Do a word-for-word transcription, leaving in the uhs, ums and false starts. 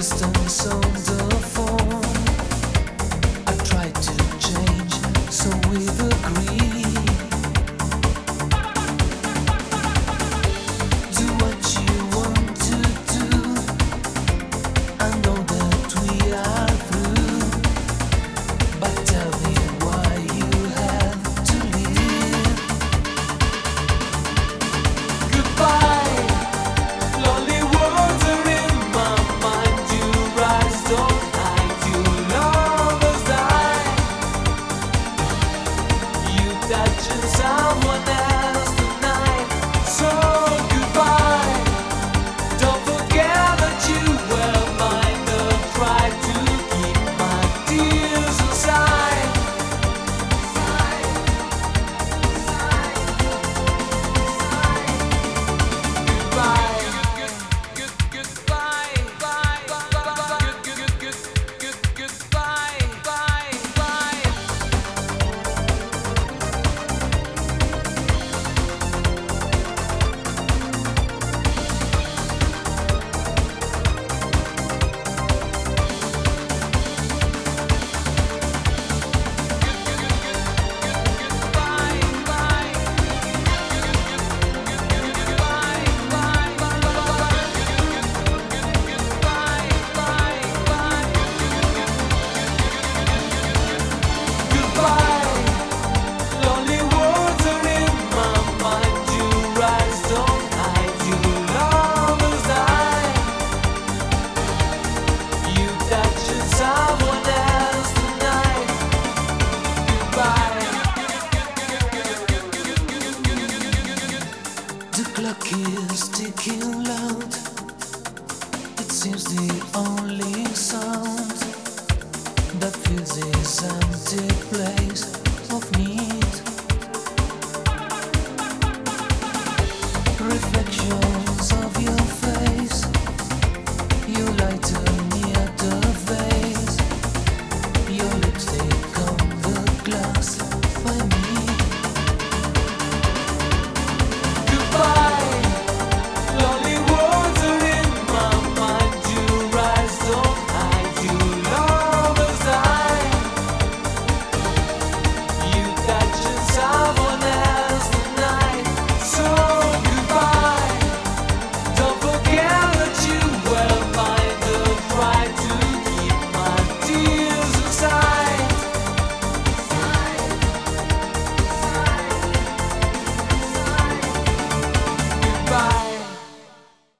distance on the phone. I tried to change, so we've agreed. Do what you want to do. I know that we are through, but tell me why you have to leave. Goodbye, lonely words are in my mind. You rise all night, you lovers die. You touching someone else tonight. So goodbye, don't forget that you were mine. Don't try to keep my tears inside. Goodbye, good, good, goodbye, bye, bye, bye, good, good, good, good, good, goodbye, bye, bye. The clock is ticking loud. It seems the only sound that fills this empty place of need.